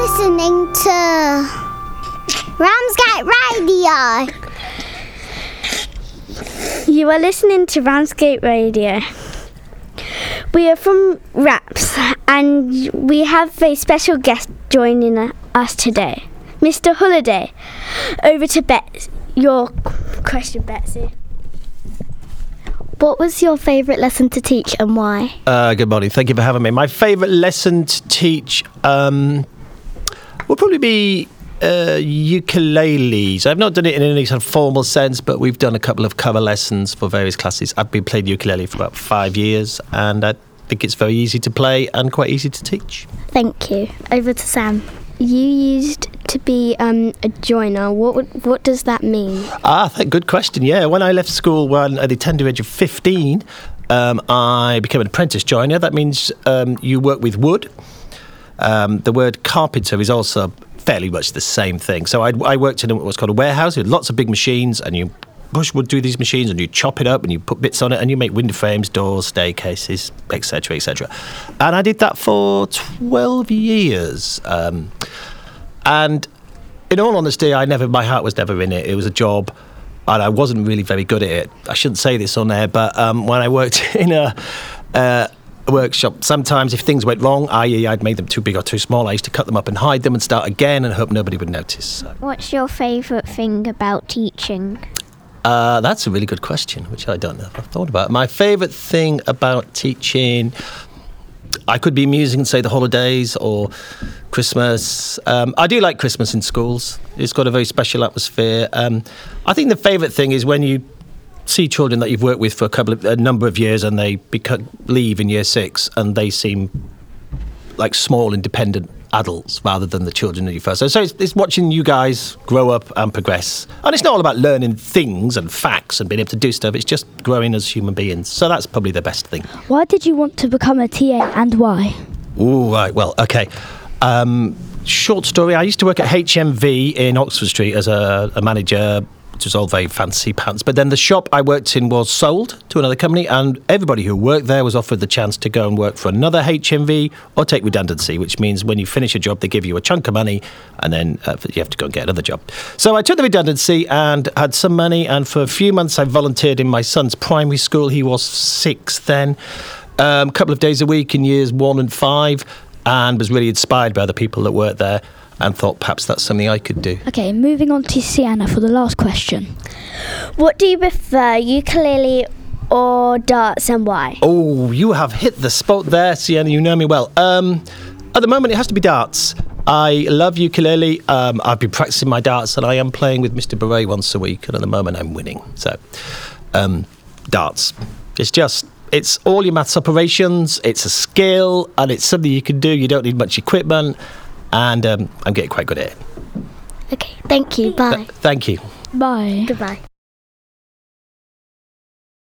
listening to Ramsgate Radio. You are listening to Ramsgate Radio. We are from RAPS and we have a special guest joining us today, Mr. Holiday. Over to Betsy. Your question, Betsy. What was your favourite lesson to teach and why? Good morning. Thank you for having me. My favourite lesson to teach would probably be ukuleles. I've not done it in any sort of formal sense, but we've done a couple of cover lessons for various classes. I've been playing ukulele for about 5 years, and I think it's very easy to play and quite easy to teach. Thank you. Over to Sam. You used to be a joiner. What does that mean? Good question. Yeah, when I left school at the tender age of 15, I became an apprentice joiner. That means you work with wood. The word carpenter is also fairly much the same thing. So I worked in what's called a warehouse with lots of big machines, and you push wood through these machines, and you chop it up, and you put bits on it, and you make window frames, doors, staircases, etc., etc. And I did that for 12 years. And in all honesty, my heart was never in it. It was a job, and I wasn't really very good at it. I shouldn't say this on air, but when I worked in a workshop, sometimes if things went wrong, i.e. I'd made them too big or too small, I used to cut them up and hide them and start again and hope nobody would notice. So. What's your favourite thing about teaching? That's a really good question, which I don't know if I've thought about. My favourite thing about teaching, I could be amusing and say the holidays or Christmas. I do like Christmas in schools. It's got a very special atmosphere. I think the favourite thing is when you see children that you've worked with for a number of years and they leave in year 6 and they seem like small independent adults rather than the children that you first. So it's watching you guys grow up and progress. And it's not all about learning things and facts and being able to do stuff. It's just growing as human beings. So that's probably the best thing. Why did you want to become a TA and why? Ooh, right. Well, okay. Short story. I used to work at HMV in Oxford Street as a manager, which was all very fancy pants. But then the shop I worked in was sold to another company, and everybody who worked there was offered the chance to go and work for another HMV or take redundancy, which means when you finish a job, they give you a chunk of money, and then you have to go and get another job. So I took the redundancy and had some money, and for a few months I volunteered in my son's primary school. He was 6 then, a couple of days a week in years 1 and 5, and was really inspired by the people that worked there, and thought perhaps that's something I could do. Okay, moving on to Sienna for the last question. What do you prefer, ukulele or darts, and why? Oh, you have hit the spot there, Sienna. You know me well. At the moment, it has to be darts. I love ukulele. I've been practicing my darts, and I am playing with Mr. Beret once a week, and at the moment I'm winning. So, darts. It's all your maths operations, it's a skill, and it's something you can do. You don't need much equipment. And I'm getting quite good at it. Okay, thank you. Bye. Thank you. Bye. Goodbye.